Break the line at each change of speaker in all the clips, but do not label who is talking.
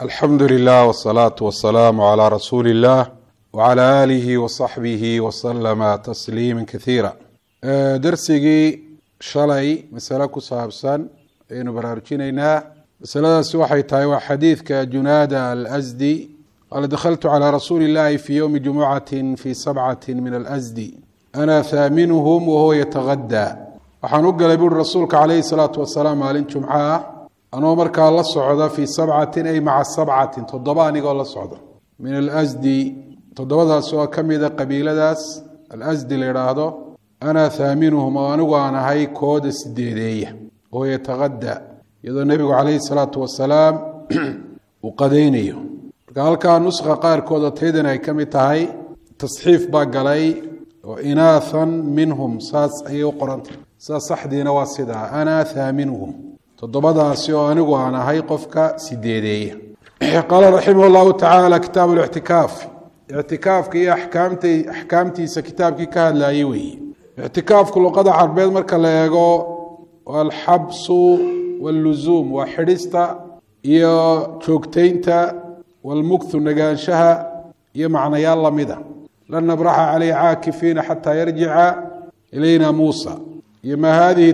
alxamdu lilah wsalaatu wasalaamu calaa rasuuli illah wacalaa aalihi wasaxbihi wasalama tasliima kaiira. darsigii shalay masale ku saabsan ayaynu baraarujinaynaa. masaladaasi waxay tahay waa xadiidka junaada alasdi qaala dakhaltu calaa rasuuli illahi fii ywmi jumucati fii sabcati min alasdi ana haaminuhum wahuwa yatagadaa. waxaan u galay buuri rasuulka calayhi salaatu wasalaam maalin jumco ah anoo markaa la socda fii sabcatin ay maca sabcatin, toddoba anigoo la socda min alasdi, toddobadaas oo ka mida qabiiladaas alasdi la yidhaahdo. ana haaminuhum oo anigu aan ahay kooda sideedeeya oo yatagadaa, iyadoo nebigu calayhi salaatu wasalaam uu qadaynayo. marka halkaa nuskha qaarkooda taydan ay ka mid tahay tasxiif baa galay oo inaathan minhum saas ayay u qorantay. saas saxdiina waa sidaa, ana haaminuhum, toddobadaasi oo anigu aan ahay qofka sideedeeya. qaala raximah llahu tacaala kitaabu lictikaaf. ictikaafka iyo axkaamtiisa kitaabkii ka hadlayay weeye. ictikaafku luqada carbeed marka la eego alxabsu waluzuum, waa xidhista iyo joogtaynta, walmukthu nagaanshaha iyo macnayaal lamida. lan nabraxa caleyh caakifiina xataa yarjica ilayna muusa, iyo ma hadihi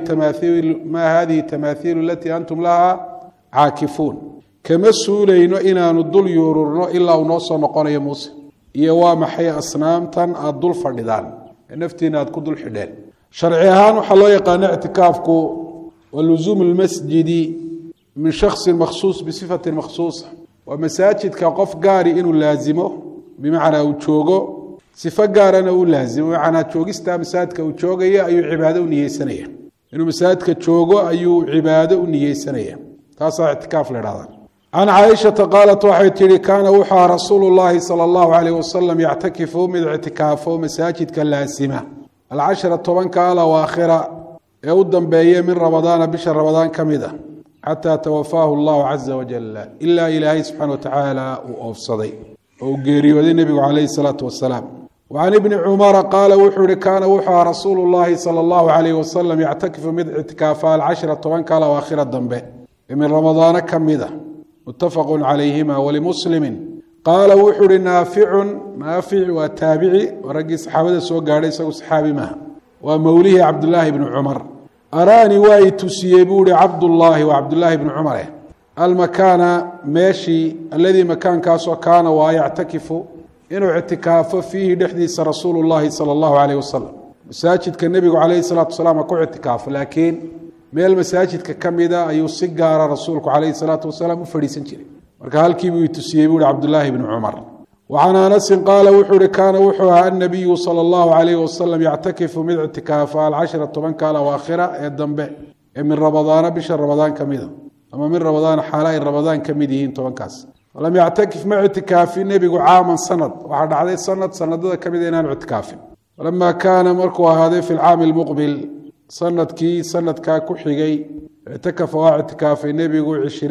tamaathiilu alatii antum laha caakifuun, kama suulayno inaanu dul yuururno ilaa uu noo soo noqonayo muuse. iyo waa maxay asnaamtan aada dul fadhidaan ee naftiina aada ku dul xidheen. sharci ahaan waxaa loo yaqaana ictikaafku wa luzuumu lmasjidi min shaksin makhsuus bisifatin makhsuusa, waa masaajidka qof gaari inuu laazimo, bimacnaa uu joogo, sifo gaarana uu laazimo, bimacnaa joogistaa masaajidka uu joogaya ayuu cibaado u niyeysanaya. inuu masaajidka joogo ayuu cibaado u niyeysanaya, taasaa ictikaaf la idhahdaa. can caaishata qaalat waxay tihi kaana wuxuu aha rasuulu llaahi sala allahu calayh wasalam yactakifu mid ictikaafo masaajidka laasima alcashara tobanka alawaakhira ee u dambeeye min ramadaana bisha ramadaan ka mid a xataa tawafaahu allahu caza wajala, ilaa ilaahay subxaana wa tacaala uu oofsaday oo uu geeriyooday nebigu calayhi salaatu wasalaam. wacan ibni cumara qaala wuxuu ihi kaana wuxuu aha rasuulu llaahi sala allahu calayh wasalam yactakifu mid ictikaafa alcashara tobanka alawaakhira dambe ee min ramadaana ka mid a mutafaqu calayhima walimuslimi. qaala wuxuu uhi naaficun, naafic waa taabici, waa raggii saxaabada soo gaadhay, isagu saxaabi maaha, waa mowlihii cabdullaahi bni cumar. araani waa i tusiyey buu ihi cabdullaahi, waa cabdullaahi bni cumare, almakaana meeshii, aladii makaankaasoo kaana waa yactakifu inuu ictikaafo fiihi dhexdiisa rasuulu llaahi sala allahu calayh wasalam. masaajidka nebigu calayhi salaatu wasalaam ha ku ictikaafo, laakiin meel masaajidka ka mida ayuu si gaara rasuulku calayhi salaatu wasalaam u fadhiisan jiray. marka halkiibuu i tusiyey buu ihi cabdullaahi bni cumar. wacan anasin qaala wuxuu ihi kaana wuxuu ahaa annabiyu sala allahu calayhi wasalam yactakifu mid ictikaafa alcashara tobanka alawaakhira ee dambe ee min ramadaana bisha ramadaan ka mida, ama min ramadaana xaala ay ramadaan ka mid yihiin tobankaas. falam yactakif ma ictikaafin nebigu caaman sanad, waxaa dhacday sanadada ka mida inaanu ictikaafin. falamaa kaana markuu ahaaday fi lcaami lmuqbil, sanadkii sanadkaa ku xigay, ictakafa waa ictikaafay nebigu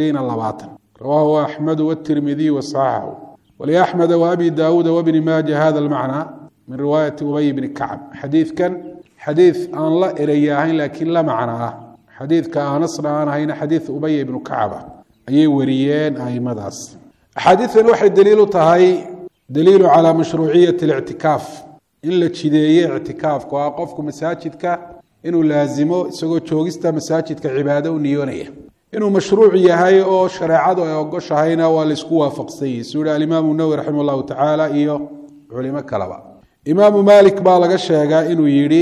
20 rawaahu axmedu wtirmidiy wasaxaxu waliaxmeda waabi daawuuda wabni maaja hada almacnaa min riwaayati ubay bni kacb. xadiidkan xadiid aan la eraya ahayn laakiin la macno ah, xadiidka aanasna aan ahayna xadiid ubay ibnu kacba ayay wariyeen aimadaas. axaadiidan waxay daliil u tahay daliilu calaa mashruuciyati اlictikaaf, in la jideeye ictikaafku waa qofku masaajidka inuu laazimo isagoo joogista masaajidka cibaado u niyoonaya. inuu mashruuc yahay oo shareecadu ay ogoshahayna waa laysku waafaqsan yahi, suu yihi alimaamu nawowi raximah llahu tacaala iyo culimo kaleba. imaamu maalik baa laga sheegaa inuu yidhi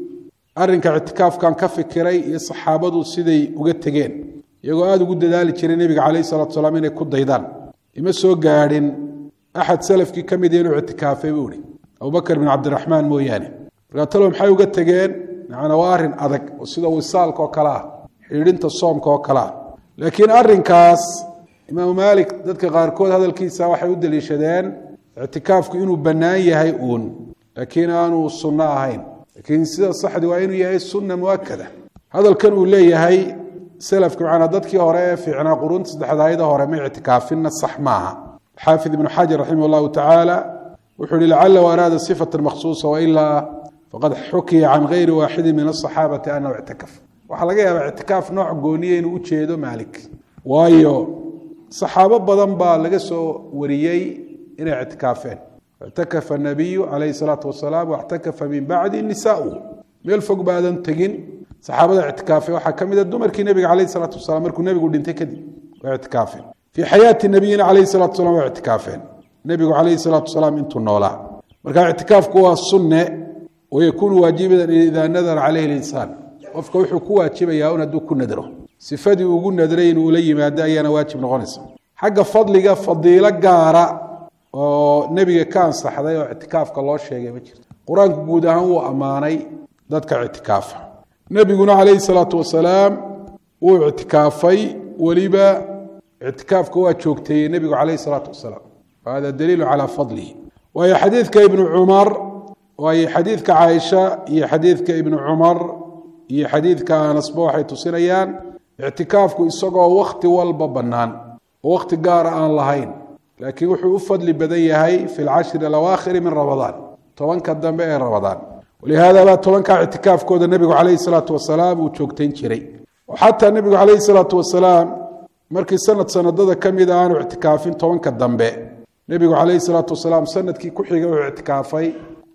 arrinka ictikaafkan ka fikiray iyo saxaabadu siday uga tegeen, iyagoo aada ugu dadaali jiray nebiga calayhi salatu wasalaam inay ku daydaan. ima soo gaadhin axad salafkii ka mid inuu ictikaafay buu ihi, abubakr bin cabdiraxmaan mooyaane. markaa talo maxay uga tegeen? macnaa waa arrin adag oo sida wisaalka oo kale ah, xidhinta soomka oo kale ah. laakiin arrinkaas imaamu maalik dadka qaarkood hadalkiisa waxay u daliishadeen ictikaafku inuu bannaan yahay uun, laakiin aanu sunno ahayn. laakiin sida saxdi waa inuu yahay sunna muakada. hadalkan uu leeyahay salafka, macnaa dadkii hore ee fiicnaa quruunta saddexdaayada hore ma ictikaafinna sax maaha. xaafid ibnu xajar raximah llahu tacaala wuxuu ihi lacala araada sifatan makhsuusa wailaa faqad xukiya can gayri waaxidin min asaxaabati anahu ictakaf. waxaa laga yaabaa ictikaaf nooc gooniya inuu u jeedo maalik, waayo صحابة بدن با laga soo wariyay inay i'tikaafeen اعتكف النبي عليه الصلاة والسلام واعتكف من بعد النساء meel fog baadan tagin saxaabada i'tikaafay waxa kamid ah dumarkii nabiga عليه الصلاة والسلام markuu nabigu dhintay kadib i'tikaafeen في حياة النبي عليه الصلاة والسلام واعتكافين النبي عليه الصلاة والسلام انتو نولا marka i'tikaafku waa sunne oo yakun waajiban idha nadara alayhi al-insan qofka wuxuu ku waajibayaa inuu ku nadro sifadii ugu nadray inuu la yimaado ayana waajib noqonaysa xagga fadliga fadiila gaara oo nabiga ka ansaxday oo i'tikaafka loo sheegay ma jirto quraanku guud ahaan uu amaanay dadka i'tikaafa nabiguna alayhi salaatu wasalaam uu i'tikaafay waliba i'tikaafka waa joogtay nabiga alayhi salaatu wasalaam hada daliil ala fadlihi wa hadithka ibn umar wa hadithka aisha iyo hadithka ibn umar iyo hadithka anas waxay tusinayaan i'tikaafku isagoo waqti walba banaan waqti gaar aan lahayn laakiin wuxuu u fadli badan yahay fi al-ashr al-awakhir min ramadan tobanka dambe ee ramadan ولهذا لا tobanka i'tikaafkooda nabiga alayhi salaatu wasalaam uu joogteen jiray hatta nabiga alayhi salaatu wasalaam markii sanadada kamid ah aanu i'tikaafin tobanka dambe nabiga alayhi salaatu wasalaam sanadkii ku xigay uu i'tikaafay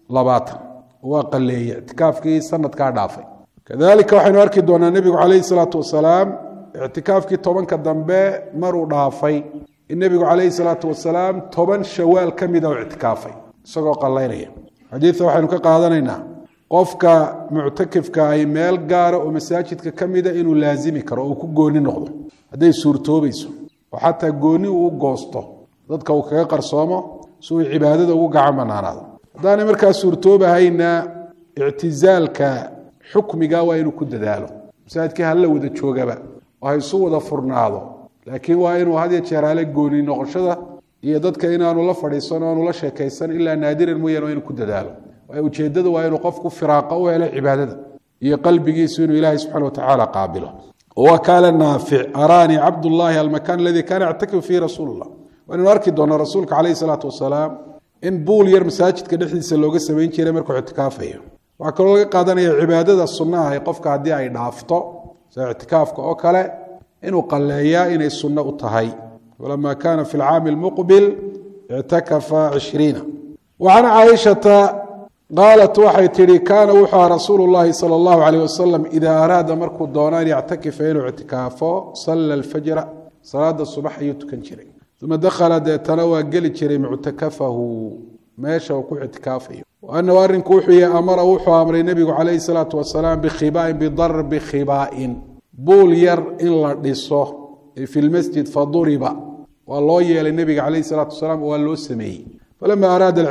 20 waa qaleeyay i'tikaafkii sanadka dhaafay kadalika waxaynu arki doonaa nabiga alayhi salaatu wasalaam i'tikaafkii tobanka dambe maruu dhaafay in nabiga alayhi salaatu wasalaam 10 shawaal kamid ah i'tikaafay isagoo qaleynaya xadiiska waxaynu ka qaadanaynaa qofka mu'takifka ay meel gaar oo masaajidka kamid ah inuu laazimi karo oo ku gooni noqdo haday suurtoobayso oo xataa gooni uu goosto dadka uu kaga qarsoomo soo cibaadada ugu gacan banaanaado hadana markaa suurtoobahayna i'tizaalka xukmiga waa inuu ku dadaalo masaajidka hal la wada joogaba oo ay soo wada furnaado laakiin waa inuu had iyo jeer ale gooni noqoshada iyo dadka inaanu la fadhiisano aanu la sheekaysan ilaa naadiran mooyaan inuu ku dadaalo ujeedada waa inuu qofku firaaqa u helo cibaadada iyo qalbigiisu inuu ilaahay subhanahu wa ta'ala qaabilo وكان نافع أراني عبد الله المكان الذي كان يعتكف فيه رسول الله وأنه أركض أن رسولك عليه الصلاة والسلام إن بول يرم ساجد كدحدي سلوغ السبعين كيرا مركو اعتكافيه وكل قادنا عبادة السنة يقفك عدي أي نافطة اعتكافك أوكلا إنه قال لها إن السنة الطهي ولما كان في العام المقبل اعتكف 20 وعن عائشة قالت وحي تري كان وحى رسول الله صلى الله عليه وسلم إذا أراد مركو الدونان يعتكف إلى اعتكافه صلى الفجر صلاة الصبح يتكن شري ثم دخل تنوى قل شري معتكفه ماشى وكو اعتكافه وأنه أرن كوحي أمر وحى أمر النبي عليه الصلاة والسلام بخباء بضرب خباء بول ير إلا لصه في المسجد فضرب والله يلي النبي عليه الصلاة والسلام وقال سمي فلما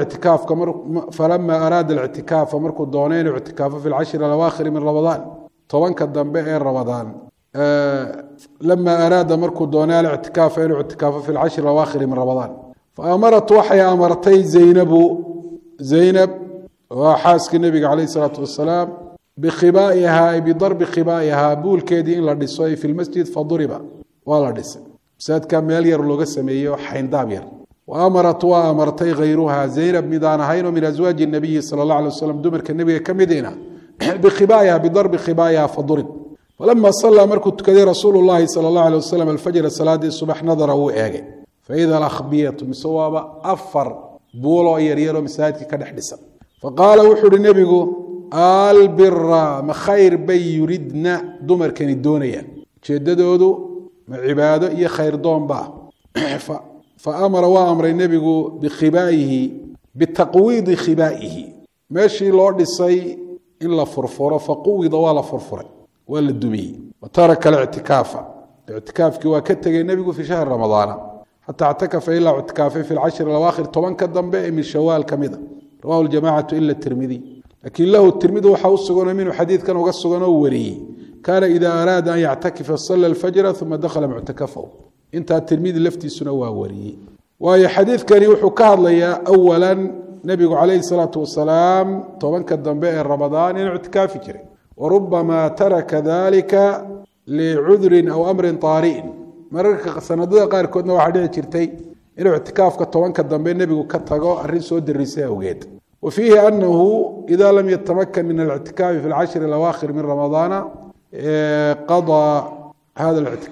أراد الاعتكاف فمركو الدونين اعتكافه في العشر الأواخر من رمضان طبعا كالدنباء رمضان لما أراد مركو الدونين الاعتكاف اعتكافه في العشر الأواخر من رمضان فأمرت وحي أمرتي زينب وحاسك النبي عليه الصلاة والسلام بخبائها بضرب خبائها بول كيدي إلا الدسوي في المسجد فضرب ولا دس ساد كامل يرلوغ السمية حين دابير وأمرتي غيرها زينب ميدانهين من أزواج النبي صلى الله عليه وسلم دمر كالنبي كمدينة بخبايا بضرب خبايا فضرب ولما صلى مركت كذي رسول الله صلى الله عليه وسلم الفجر صلاة الصبح نظره إيجي فإذا الأخبية مسوابة أفر بولو يريرو مساجد كدحدسا فقال وحر النبي البر مخير بي يريدنا دمر كان الدونية شددودو مع عباده إيه خير دون با فأمر وأمر النبي بخبائه بتقويض خبائه ماشي لورد السي إلا فرفورة فقوض ولا فرفورة ولا الدمي وترك الاعتكاف كوا كتج النبي في شهر رمضان حتى اعتكف إلا اعتكافه في العشر الأواخر طبعا كالضنباء من شوال كمذا رواه الجماعة إلا الترمذي لكن له الترمذي وحوصقون منه حديث كان وقصقون وري كان إذا أراد أن يعتكف صلى الفجر ثم دخل معتكفه انت التلميذ لفتي سنوا وري وهي حديث كان يوحكى الله اولا نبي عليه الصلاه والسلام طبعا كدنباء رمضان اعتكاف جري وربما ترك ذلك لعذر او امر طارئ مرك سندده قار كودنا waxa dhici jirtay inuu اعتكافka طبعا كدنباء نبي ka tago arin soo dirisay awgeed وفيه انه اذا لم يتمكن من الاعتكاف في العشر الاواخر من رمضان قضى هذا الاعتكاف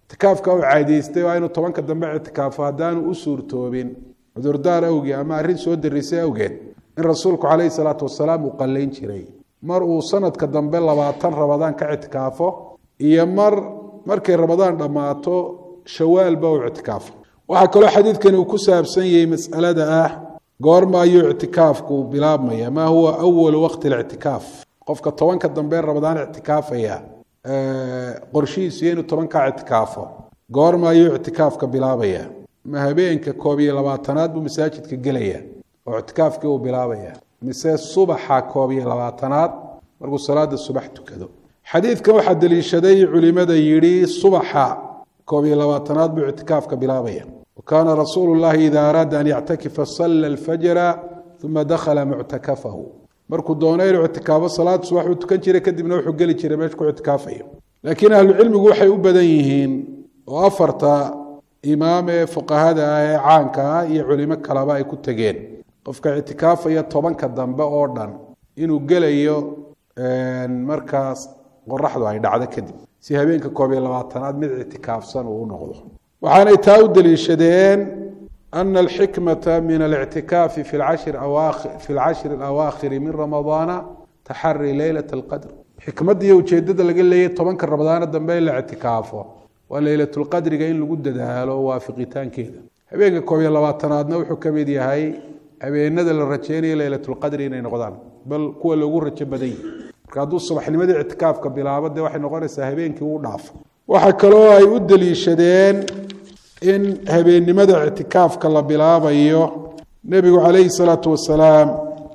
اعتكافك أو عاديستي وأنه طبعا كدنبع اعتكاف هدان أسور توبين عذردار أوجي أما أرين سود الرساء أوجين إن رسولك عليه الصلاة والسلام وقلين شري مر سنة كدنبع لبعطان رمضان كاعتكافه markay Ramadaan dhamaato Shawaal baa i'tikaaf waxa kale xadiidkan uu ku saabsan yahay mas'alada ah goorma ayuu i'tikaafku bilaabmaya ma huwa awwal waqti al-i'tikaaf qofka 10ka dambe Ramadaan i'tikaafaya qorshihiisu inuu 10ka i'tikaafo goorma ayuu i'tikaafka bilaabaya ma habeenka 12aad buu masaajidka galaya oo i'tikaafkii uu bilaabaya mise subaxa 12aad markuu salaada subax tukado حديث كم حد للشدي علماء يري صباحا كوبي لواتنات باعتكاف كبلابية وكان رسول الله إذا أراد أن يعتكف صلى الفجر ثم دخل معتكفه مركو دونير اعتكاف الصلاة صباح وتكنشر كدب نوح قال شيء ماشكو اعتكافه لكن أهل العلم وحي أبديهين وأفرت إمام فقهاء عانكا يعلمك كلابا كتجين قفك اعتكاف يطبعا كدنبا أوردن إنه قال مركز qorraxdu ay dhacdo kadib si habeenka 12aad mid i'tikaafsan uu noqdo waxaanay taa u daliishadeen أن الحكمة من الاعتكاف في العشر الأواخر من رمضان تحري ليلة القدر حكمة دي وجدد اللي قال لي طبعا رمضان الدنبي الاعتكافه وليلة القدر جايين لو جددها له وافقتان كده habeenka 12aadna wuxuu ka mid yahay habeenada la rajeynay ليلة القدر inay noqdaan bal kuwa lagu rajo baday markaaduu subaxnimadii i'tikaafka bilaabada waxay noqonaysaa habeenkii uu dhaaf waxa kale oo ay u daliishadeen in habeennimada i'tikaafka la bilaabayo nabigu calayhi salaatu wasalaam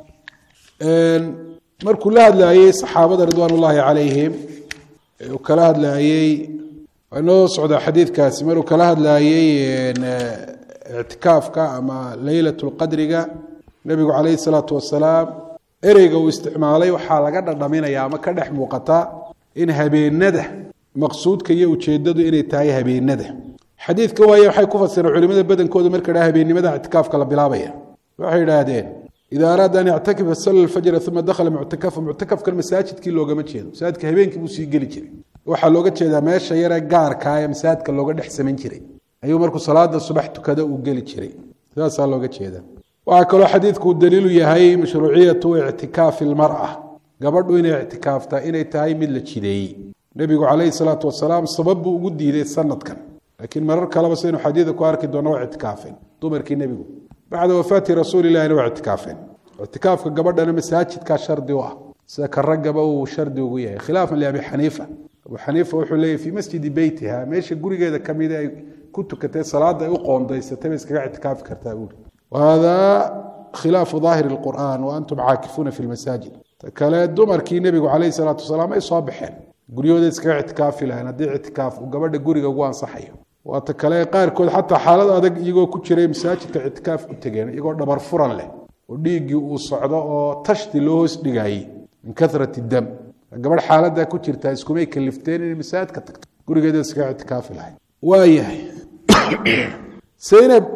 markuu la hadlaayay saxaabada ridwaanullaahi calayhim uu kala hadlaayay inoo socda xadiidkaasi markuu kala hadlaayay i'tikaafka ama laylatul qadriga nabigu calayhi salaatu wasalaam ereyga uu isticmaalay waxa laga dhadhaminayaa ama ka dhex muuqata in habeenada maqsuudka iyo ujeedadu inay tahay habeenada xadiidka waxay ku fasireen culimada badankooda markay dhaha habeennimada i'tikaafka la bilaabaya waxay yiraahdeen إذا أراد أن يعتكف صلى الفجر ثم دخل معتكف كالمساجد كي لوغا ما جيدو مساجدك habeenkii buu sii gali jiray waxa looga jeedaa meesha yar gaarka ah masaajidka looga dhex sameyn jiray ayuu markuu salaada subax tukada uu gali jiray sidaas looga jeedaa waxa kale xadiidku daliil u yahay mashruuciyatu i'tikaaf almar'a gabadhu inay i'tikaafta inay tahay mid la jideeyay nabigu calayhi salaatu wasalaam sabab ugu diiday sanadkan laakiin marar kale ba saynu xadiidka ku arki doono i'tikaafin dumarkii nabigu بعد وفاة رسول الله إنه اعتكافين اعتكاف قبضنا مساجد كشرد واه سكرجب وشرد وياه خلافا لأبي حنيفة أبو حنيفة وحلي في مسجد بيتها ماشي يقول كذا كم إذا كنت كتير صلاة يقوم ضيس تمسك اعتكاف كرتاول وهذا خلاف ظاهر القرآن وأنتم عاكفون في المساجد كلا الدمر كي النبي عليه الصلاة والسلام أي صابحين يقول يوديسك اعتكاف لها ندي اعتكاف وقبض قوري قوان صحيح واتكلay qaarkood hatta xaalad adag iyagoo ku jiray masaajidka i'tikaaf u tageen iyagoo dhabar furan leh oo dhiigi uu socdo oo tashti loo hoos dhigay in kathrati dam gabadh xaaladda ku jirta isku may kalifteen in masaajidka tagto gurigeeda iska i'tikaaf lahayd waayahay Zainab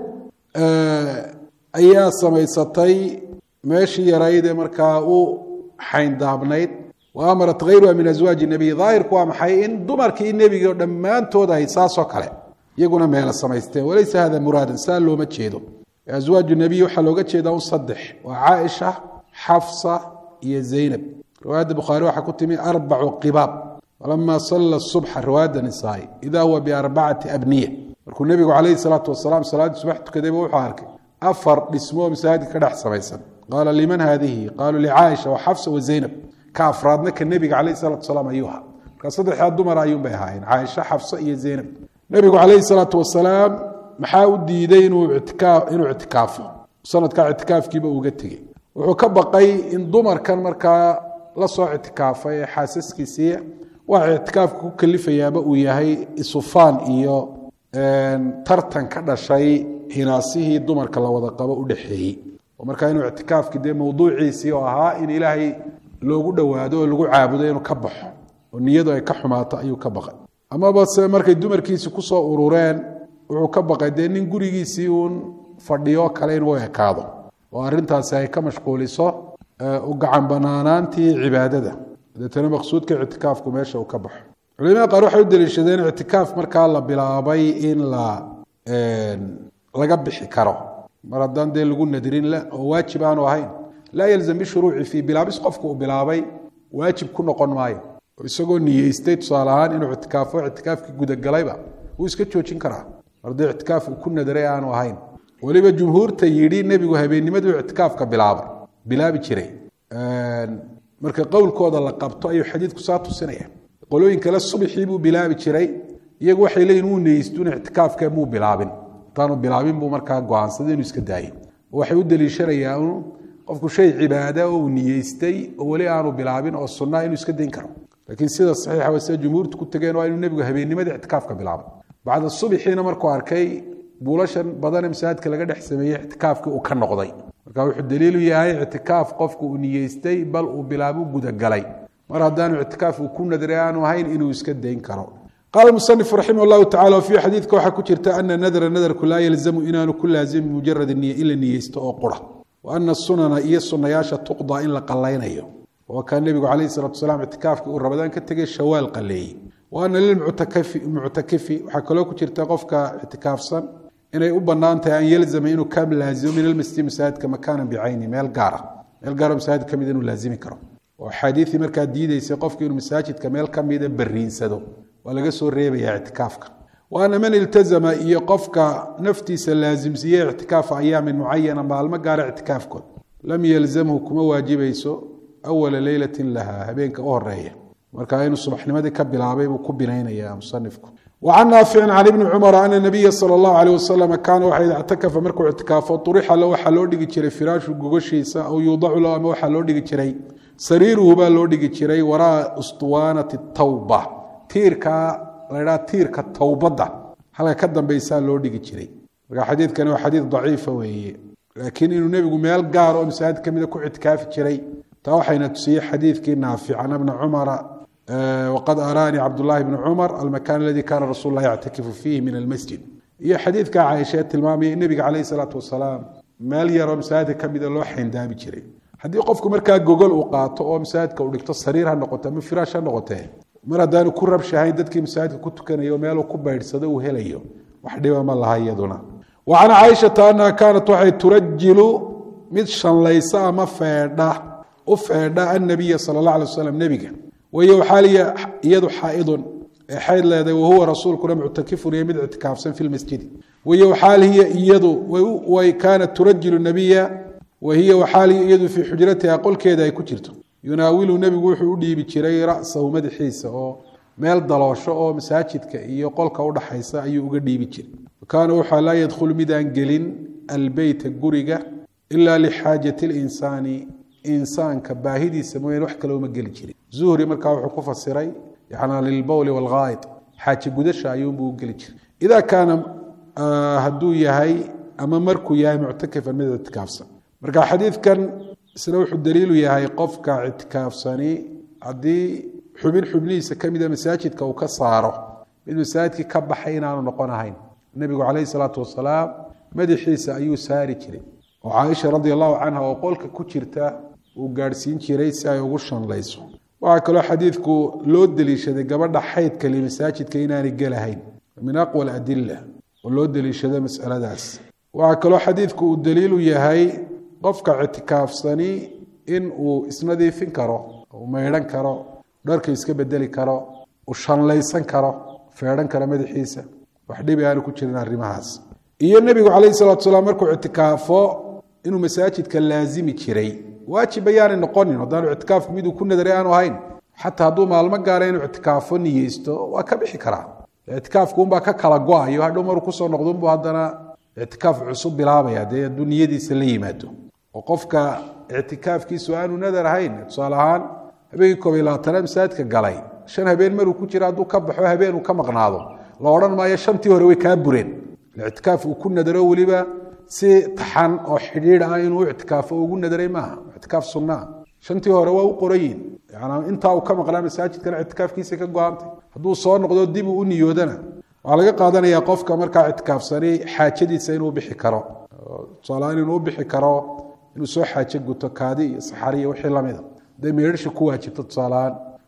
ayaa samaysatay meeshii yarayd markaa uu xayn daabnayd وأمرت غيرها من أزواج النبي ظاهر قوام حي إن دمر كي النبي دمان تودا يساسو كله يقولون ما يلصميستين وليس هذا مرادا سال له ما تشيدو أزواج النبي وحلوقة تشيدا وصدح وعائشة حفصة يا زينب رواد البخاري وحكت من 4 قباب ولما صلى الصبح رواد النسائي إذا هو ب4 أبنية يقول النبي عليه الصلاة والسلام صلاة الصبح كذا وحارك أفر اسمه مساعد كده حسميسا قال لمن هذه قالوا لعائشة وحفصة وزينب كافرادنا كالنبي عليه الصلاة والسلام أيها كصدح الدمر أيهم بهاين عائشة حفصة يا زينب النبي عليه الصلاة والسلام محاود ديدين إنه اعتكافه سنة كاعتكاف كيبا وقتكي وحكبقي إن دمر كان مركا لصو اعتكافه حاسس كيسيع واعتكاف كلفة يابا وياهي إصفان إيو ترتن كذا شيء هناسيه دمر كلا وضقبه ودحيه ومركا إنه اعتكاف كده موضوعي سيوها إن إلهي loogu dhawaado oo lagu caabudo inuu ka baxo oo niyadu ay ka xumaato ayuu ka baqay ama bas markay dumarkiisa ku soo urureen wuxuu ka baqay in gurigiisii uu fadhiyo kale inuu ekaado oo arintaas ay ka mashquuliso oo gacan banaanaantii cibaadada dadana maqsuudka i'tikaafku meesha uu ka baxo culimada qaar waxay u daliishadeen ictikaaf markaa la bilaabay in laga bixi karo mar haddaan dee lagu nadirin oo waajib aanu ahayn laa yalzam bishuruuci fii bilaabis qofku uu bilaabay waajib ku noqon maayo oo isagoo niyeystay tusaale ahaan inuu ictikaafo ictikaafkii gudagalayba wuu iska joojin karaa mar haddii ictikaaf uu ku nadaray aanu ahayn weliba jumhuurta yidhi nebigu habeennimaduu ictikaafka bilaabi jiray marka qowlkooda la qabto ayuu xadiidku saa tusinaya qolooyin kale subaxii buu bilaabi jiray iyagu waxay leeyihin wuu niyeystuun ictikaafka muu bilaabin intaanu bilaabin buu markaa go-aansaday inuu iska daayay waxay u daliishanayaan qofku shay cibaada oo uu niyeystay oo weli aanu bilaabin oo sunnaa inuu iska dayn karo laakiin sida saxiixa waa sida jumhuurtu ku tageen waa inuu nebigu habeennimadii ictikaafka bilaabo bacda subaxiina markuu arkay buulashan badan ee masaajidka laga dhex sameeyey ictikaafkii uu ka noqday marka wuxuu daliilu yahay ictikaaf qofku uu niyeystay bal uu bilaabu gudagalay mar haddaanu ictikaaf uu ku nadaray aanu ahayn inuu iska dayn karo qaala musanif raximah allahu tacala fii xadiidka waxaa ku jirta ana nadra nadarku laa yalzamu inaanu ku laazimin mujarad niya in la niyeysto oo qura wa ana sunana iyo sunayaasha tuqdaa in la qallaynayo waa kaa nebigu calayhi salatu wasalaam ictikaafkii uu rabadaan ka tegey shawaal qalleeyey wa ana lilmuctakifi waxaa kaloo ku jirta qofka ictikaafsan inay u bannaan tahay an yalzama inuu ka laazimo min almasjid masaajidka makaanan bicayni meel gaara masaajid ka mid inuu laazimi karo oo axaadiidii markaa diideysay qofku inuu masaajidka meel ka mida bariinsado waa laga soo reebayaa ictikaafka wa ana man iltazama iyo qofka naftiisa laasimsiiye ictikaafa ayaamin mucayana maalmo gaara ictikaafkood lam yalzamhu kuma waajibayso awala leylatin laha habeenka u horeeya marka inuu subaxnimadii ka bilaabay buu ku binaynaya musanifku وعن نافع عن ابن عمر أن النبي صلى الله عليه وسلم كان وحيد اعتكف مركو اعتكاف طرح له وحا لو دغي جيري فراش غوغشيسا او يوضع له ما وحا لو دغي جيري سريره با لو دغي جيري وراء اسطوانه التوبه تيركا ليرا تيركا توبده halka ka dambaysa loo dhigi jiray marka xadiidkan waa xadiid daciif weeye laakiin inuu nabigu meel gaar oo masaajid kamida ku ictikaafi jiray taa waxayna tusiyay xadiidkii naafic an ibn umar وقد أراني عبد الله بن عمر المكان الذي كان رسول الله يعتكف فيه من المسجد هي حديث كعائشة تلمامي النبي عليه الصلاة والسلام مال يرى مساعدة كميدا لو حين دابي جري حدي قفكم مركا جوجل وقاطو او مساعدة ودغتو سرير ها نقطه من فراش ها نقطه mar hadaan ku rabshahay dadkii masaajidka ku tukanayo meel ku baydhsado uu helayo wax dhiba ma laha iyaduna wa ana aisha taana kaanat waxay turajjilu mid shanlaysa ama feedha u feedha annabi sallallahu alayhi wasallam nabiga wayo xaliya iyadu xaidun حيث لا وهو رسول كنا معتكف يمد اعتكاف في المسجد وهي حال هي يد وكانت ترجل النبي وهي وحال يد في حجرتها قل كذا يكجرته يناول النبي وحو ديبي جيري راسه مدخيسه او ميل دلوشو او مساجدك iyo qolka u dhaxaysa ayuu uga dhiibi jiray kana waxa la yadkhul midaan gelin albayt guriga illa li haajati al-insani insaanka baahidiisa mooyeen wax kale uma geli jiray zuhri markaa wuxuu ku fasiray يعني للبول والغائط حاجه غدش ايوب وجلج اذا كان هدو يحي اما مركو يحي معتكف من الاعتكاف marka xadiidkan isna wuxuu daliil u yahay qofka i'tikaafsani hadii xubnihiisa kamida masaajidka uu ka saaro mid masaajidka ka baxay inaanu noqonahayn nabigu kaleey salaatu wasalaam madaxiisa ayuu saari jiray oo Aisha radhiyallahu anha oo qolka ku jirta uu gaarsiin jiray si ay ugu shanlayso وكل حديثك لو دليشده gabadha xaydka li masaajidka inaanay galahayn min aqwal adilla loo daliishada mas'aladaas waxa kale xadiidku uu daliil u yahay qofka i'tikaafsani in uu isnadiifin karo oo meeran karo dharka iska bedeli karo oo shanlaysan karo feeran karo madaxiisa wax dhib aan ku jirin arimahaas iyo nabigu kaleey salaatu salaam markuu i'tikaafo inuu masaajidka laazimi jiray واجب بيان نقونين ودانو اعتكاف ميدو كنا دري انو هين حتى هادو مالما غارين اعتكافو نييستو وا كبخي كرا اعتكاف كون با ككلا غوايو هادو مر كسو نقدون بو هادنا اعتكاف عصب بلابيا دي دنيديسا ليمادو وقفكا اعتكافكيسو انو ندر هين تصالحان habeen koob ila taran saadka galay shan habeen maruu ku jira haduu ka baxo habeen uu ka maqnaado la oran maayo shantii hore way ka bureen الاعتكاف uu ku nadaro waliba si taxan oo xiriir ah inuu i'tikaaf ugu nadaray ma i'tikaaf sunnah shantii hore waa u qorayin yaani inta uu ka maqlaa masaajidka i'tikaafkiisa ka go'aantay haduu soo noqdo dib u niyoodana waxa laga qaadanayaa qofka marka i'tikaafsani xaajadiisa inuu bixi karo salaad inuu bixi karo inuu soo xaaje guto kaadi iyo saxariyo wixii lamida deemeershi ku waajibto salaad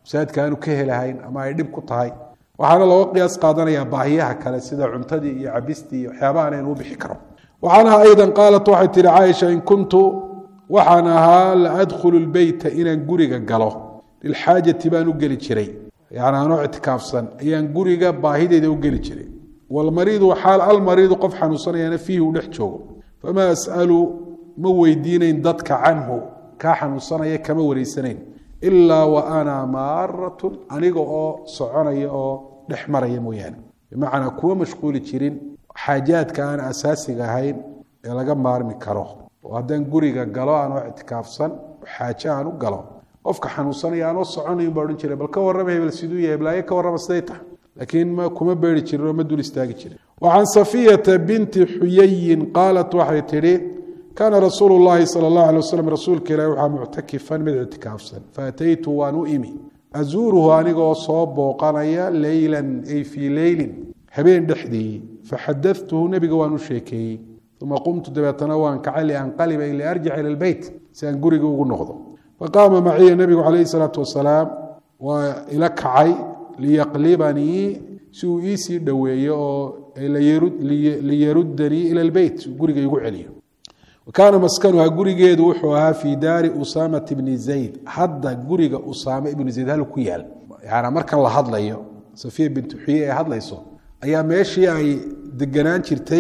masaajidka aanu ka helahayn ama ay dhib ku tahay waxaana looga qiyaas qaadanayaa baahiyaha kale sida cuntadii iyo cabistii iyo waxyaabaha inuu bixi karo waxaanaha aydan qaalat waxay tihi caaisha in kuntu waxaan ahaa la adkhulu lbeyta inaan guriga galo lilxaajati baan u geli jiray yani anoo ictikaafsan ayaan guriga baahideyda u geli jiray walmariidu xaal almariidu qof xanuunsanayana fiihi uu dhex joogo famaa as'alu ma weydiinayn dadka canhu kaa xanuunsanaya kama wareysanayn ilaa wa ana maaratun aniga oo soconaya oo dhex maraya mooyaane bimacnaa kuma mashquuli jirin xaajaadka aan asaasiga ahayn ee laga maarmi karo oo haddaan guriga galo anoo ictikaafsan xaaje aan u galo qofka xanuunsanaya anoo soconayn baa odhan jiray bal ka warrama hebel siduu yahay blaayo ka warrama siday tahay laakiin kuma beeri jirin oo ma dul istaagi jirin wacan safiyata binti xuyayin qaalat waxay tidhi kaana rasuulu llaahi sala allahu alay wasalam rasuulka ilahi waxaa muctakifan mid ictikaafsan faataytu waan u imi azuuruhu anigoo soo booqanaya leylan ay fii leylin habeen dhexdii faxadatuhu nebiga waan u sheekeeyey uma qumtu dabeetana waan kacay lianqaliba liarjica ila lbeyt si aan guriga ugu noqdo faqaama maciya nebigu calayhi salaatu wasalaam waa ila kacay liyaqlibanii si uu iisii dhoweeyo oo liyarudanii ila lbeyt guriga igu celiyo wakaana maskanuha gurigeedu wuxuu ahaa fii daari usaamata bni zayd hadda guriga usaame ibni zayd hal ku yaal yani markan la hadlayo safiya bintu xuye ay hadlayso ayaa meeshii ay deganaan jirtay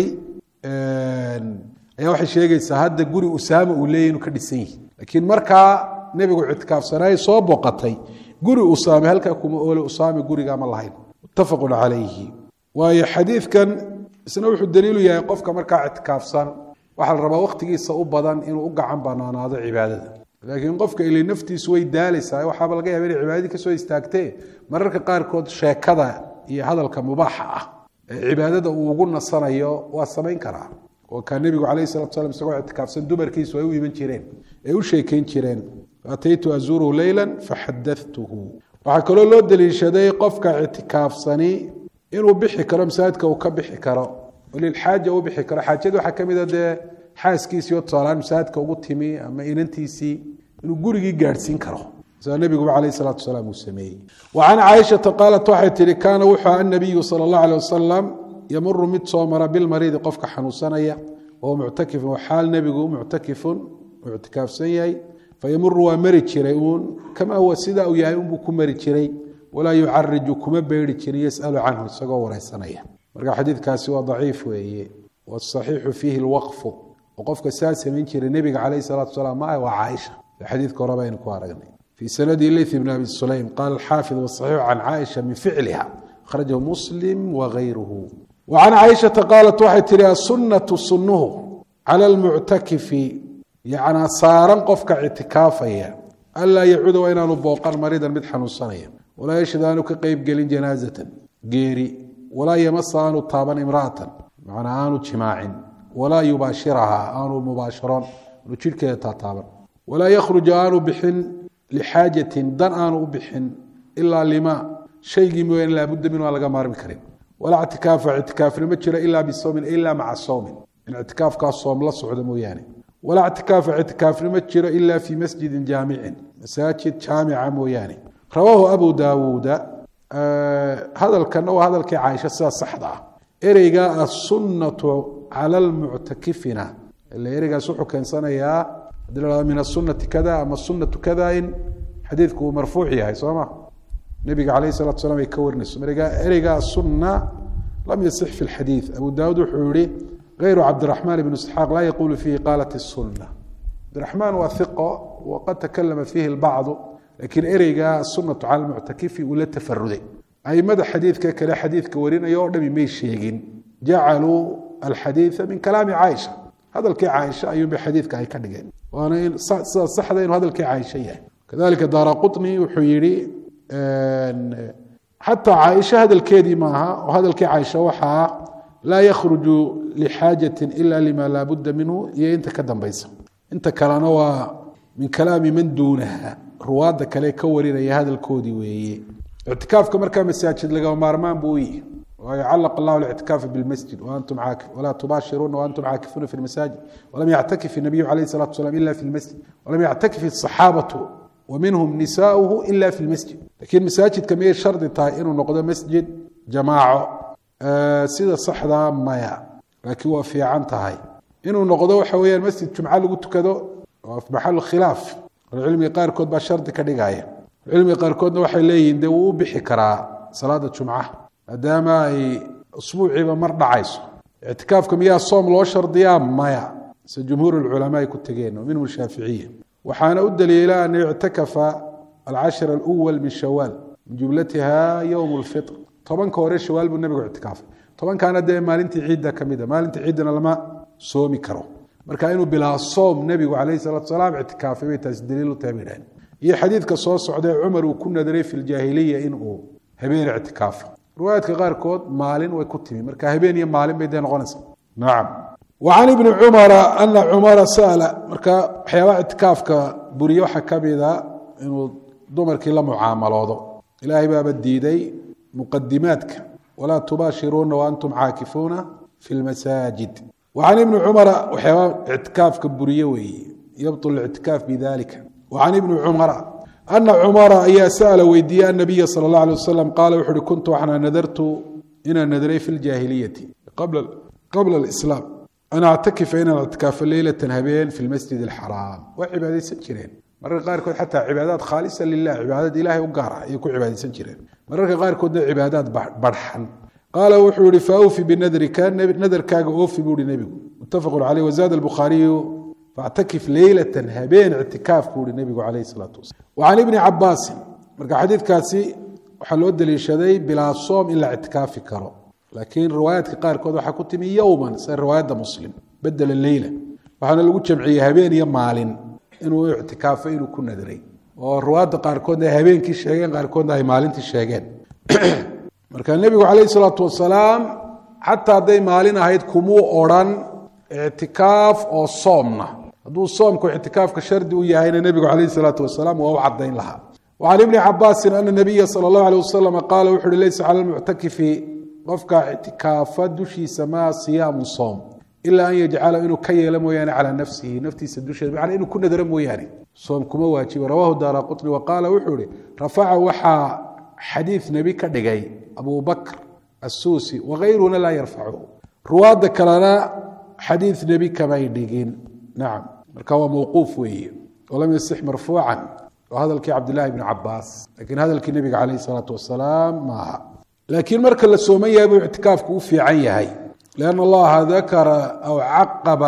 ayaa waxay sheegaysaa hadda guri usaama uu leeyahy inuu ka dhisan yihi laakiin markaa nebigu ictikaafsanaay soo boqatay guri usaame halkaa kuma oole usaame gurigaa ma lahayn muttafaqun calayhi waayo xadiidkan isna wuxuu daliilu yahay qofka markaa ictikaafsan waxaa la rabaa wakhtigiisa u badan inuu u gacan banaanaado cibaadada laakiin qofka ili naftiisu way daalaysaa waxaaba laga yaaba inay cibaadadii kasoo istaagtee mararka qaarkood sheekada iyo hadalka mubaaxa ah ee cibaadada uu ugu nasanayo waa samayn karaa oo kaa nebigu calayhi salatu salam isagoo ictikaafsan dumarkiisu ay u iman jireen ay u sheekayn jireen ataytu azuuruhu leylan faxadatuhu waxaa kaloo loo daliishaday qofka ictikaafsani inuu bixi karo masaajidka uu ka bixi karo lilxaaja u bixi karo xaajada waxaa ka mid a dee xaaskiisii oo tusaalaan masaajidka ugu timi ama inantiisii inuu gurigii gaadhsiin karo sida nebiguba calayh salaatu wasalaam uu sameeyey wa can caaishata qaalat waxay tihi kaana wuxuu aha anabiyu sala allahu aleh wasalam yamuru mid soo mara bilmariidi qofka xanuunsanaya wahuwa muctakifun waxaal nebigu muctakifun uu ictikaafsan yahay fayamuru waa mari jiray uun kamaa huwa sidaa uu yahay unbuu ku mari jiray walaa yucariju kuma beeri jirin yas'alu canhu isagoo wareysanaya marka xadiidkaasi waa daciif weeye wasaxiixu fiihi lwaqfu oo qofka saa samayn jiray nebiga calayhi salaatu wasalaam ma ah waa caaisha xadiidka horeba aynu ku aragnay fii sanadi leyth bn abi sulaym qaala alxaafid wasaxiixu can caaisha min ficliha akhrajahu muslim wagayruhu wa can caaishata qaalat waxay tihi asunatu sunnuhu cala almuctakifi yacnaa saaran qofka ictikaafaya anlaa yacuuda waa inaanu booqan maridan mid xanuunsanaya walaa yashhad aanu ka qeybgelin janaazatan geeri walaa yamasa aanu taaban imraatan macnaa aanu jimaacin walaa yubaashirahaa aanu mubaasharoon aanu jidhkeeda taataaban walaa yakhruja aanu bixin lixaajatin dan aanu u bixin ilaa lima shaygii mooyaane laabudda minhu aan laga maarmi karin walaa ictikaafa ictikaafna ma jiro ilaa bisawmin ilaa maca sawmin in ictikaafkaa soom la socda mooyaane walaa ictikaafa ictikaafna ma jiro ilaa fii masjidin jaamicin masaajid jaamica mooyaane rawaahu abu daawuuda hadalkana waa hadalkii caaisha sidaa saxda ah ereyga asunatu cala almuctakifina ila ereygaas wuxuu keensanayaa hadii la hahdo min asunati kada ama sunatu kada in xadiidku uu marfuuc yahay soo ma nebiga calayhi salatu salam ay ka warinayso ereyga asunna lam yasix fi lxadiid abu daawuud wuxuu yihi غayru cabdiraxmaan ibn isxaaq laa yaqulu fiihi qaalat الsuna cabdiraxmaan waa hiqo waqad takalama fiihi اlbacdu lakiin ereyga asunatu cala almuctakifi uu la tafaruday aimada xadiidka kale xadiidka warinaya oo dhami may sheegin jacaluu alxadiida min kalaami caaisha hadalkii caaisha ayuunbay xadiidka ay ka dhigeen waana sida saxda inuu hadalkii caaisha yahay kadalika daara quطni wuxuu yihi xataa caaisha hadalkeedii maaha oo hadalkii caaisha waxaa laa yakhruju lixaajati ila lima laa budda minhu iyo inta ka dambaysa inta kalena waa min kalaami man duunaha ruwaadda kale ka warinaya hadalkoodii weeye ictikaafka markaa masaajid lagama maarmaan buu yihi ويعلق الله الاعتكاف بالمسجد وأنتم عاكف ولا تباشرون وأنتم عاكفون في المساجد ولم يعتكف النبي عليه الصلاة والسلام إلا في المسجد ولم يعتكف الصحابة ومنهم نساؤه إلا في المسجد لكن مساجد كمية شرط تاي إنه نقضى مسجد جماعة سيدة صحدا مايا لكن هو في عنتهاي إنه نقضى وحوية المسجد جمعة لقد كذا في محل الخلاف العلم يقار كود بشرط كدقاية العلم يقار كود وحي لين دو بحكرة صلاة الجمعة دام أسبوعي بمرض عيسو اعتكاف كمية الصوم لو شرط ديام مايا جمهور العلماء كتجين ومنهم الشافعية وحان أدلي إلى أن يعتكف العشر الأول من شوال من جملتها يوم الفطر طبعا كوري شوال بالنبي اعتكاف طبعا كانت دائما مالنتي عيدة كميدة مالنتي عيدنا لما صومي كرو marka inuu bilaa soom nabigu kaleey salaatu salaam i'tikaafay taas daliil u taabireen iyo xadiidka soo socday Umar uu ku nadaray fil jaahiliya inuu habeen i'tikaaf riwaayadka qaar kood maalin way ku timi marka habeen iyo maalin bay noqonaysaa naam وعن ابن عمر أن عمر سأل marka waxyaaba i'tikaafka buriyo waxa kamida inuu dumarkii la mucaamalodo ilaahay baa diiday muqaddimaadka wala tubashiruna wa antum caakifuna fil masajid وعن ابن عمر وحيوان اعتكاف كبريوي يبطل الاعتكاف بذلك وعن ابن عمر أن عمر أي سأل ويديا النبي صلى الله عليه وسلم قال وحد كنت وحنا نذرت إن ندري في الجاهلية قبل الإسلام أنا أعتكف إن الاعتكاف الليلة هبين في المسجد الحرام وعبادة سجرين مرة غير كود حتى عبادات خالصة لله عبادات إلهي وقارة يكون عبادة سجرين مرة غير كود عبادات برحا قال وحوري فأوفي بالنذر كان نذر كاغ أوفي بوري نبي متفق عليه وزاد البخاري فاعتكف ليلة هبين اعتكاف بوري نبي عليه الصلاة والسلام وعن ابن عباس مرقى حديث كاسي وحلو الدليل شدي بلا صوم إلا اعتكاف كرو لكن روايات قال كود وحكوت من يوما صار روايات مسلم بدل الليلة وحنا لو جمعية هبين يا مالين إنه اعتكاف إنه كنا ندري والروايات قال كود هبين كي شيئين قال كود هاي مالين تشيئين marka nabigu kaleey salaatu wasalaam hatta day maalin ahayd kumu oran i'tikaaf oo soomna haduu soomku i'tikaafka shardi u yahay nabigu kaleey salaatu wasalaam waa cadeyn laha وعن ابن عباس أن النبي صلى الله عليه وسلم قال وحر ليس على المعتكف قفك اعتكاف دشي سما صيام صوم إلا أن يجعل إنه كيل مويان على نفسه نفتي سدوش بمعنى إنه كنا درم موياني صوم كما واجب رواه الدارقطني وقال وحر رفع وحى حديث نبي كدغاي أبو بكر السوسي وغيرنا لا يرفعه رواد كلنا حديث نبي كما يدغين نعم مركوا موقوف وهي ولم يصح مرفوعا وهذا الكي عبد الله بن عباس لكن هذا الكي النبي عليه الصلاة والسلام ما لكن مركل السومية يبقى اعتكاف كوفي عيهاي لأن الله ذكر أو عقب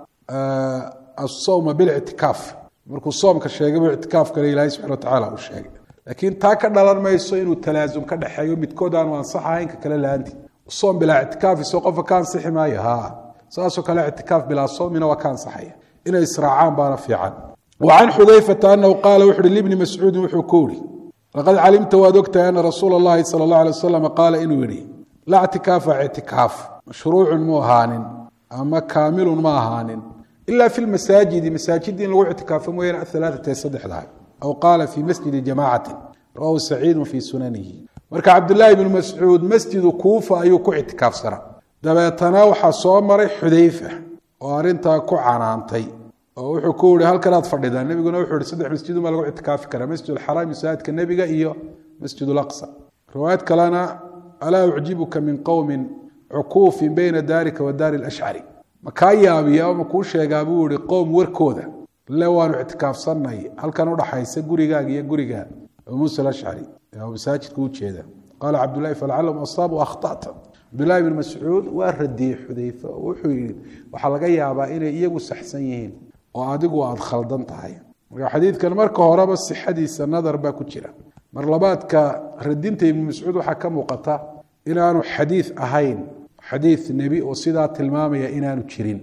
الصوم بالاعتكاف مركو الصوم كالشيء بالاعتكاف كالله الله سبحانه وتعالى والشيء لكن تاكد على ما يصين والتلازم كده حيوم بتكودان وانصحها إنك كلا لا أنت الصوم بلا اعتكاف يسوق فكان صحي ما يها ساسو كلا اعتكاف بلا صوم إنه وكان صحي إنه إسراعان بارفيعان وعن حذيفة أنه قال وحر لابن مسعود وحكوري لقد علمت وادكت أن رسول الله صلى الله عليه وسلم قال إنه يري لا اعتكاف اعتكاف مشروع موهان أما كامل ماهان إلا في المساجد مساجد لو اعتكاف موين الثلاثة يصدح لها أو قال في مسجد جماعة رواه سعيد في سننه مركع عبد الله بن مسعود مسجد كوفة أيوكو اعتكاف سرع دبيتنا وحصومر حذيفة وارنتا كعنانتي wuxuu ku yiri halkanaad fadhida nabiguna wuxuu yiri saddex masjid ma lagu itikaafi kara masjid al-haram masaajidka nabiga iyo masjid al-aqsa riwaayad kalena ala ujibuka min qawmin uquf bayna darika wa dar al-ash'ari makayaabiya oo ku sheegaa buu yiri qowm warkooda la waanu itikaafsanay halkan u dhaxaysa gurigaaga iyo guriga Musa al-Ash'ari oo masaajidku u jeeda qala Abdullah fal'alam asabu akhtata Abdullah ibn Mas'ud wa radi Hudayfa wuxuu yiri waxa laga yaabaa inay iyagu saxsan yihiin oo adigu aad khaldan tahay marka xadiidkan marka horeba sixadiisa nadar baa ku jira mar labaadka radinta ibn Mas'ud waxa ka muuqata inaanu xadiis ahayn xadiis nabi oo sida tilmaamaya inaanu jirin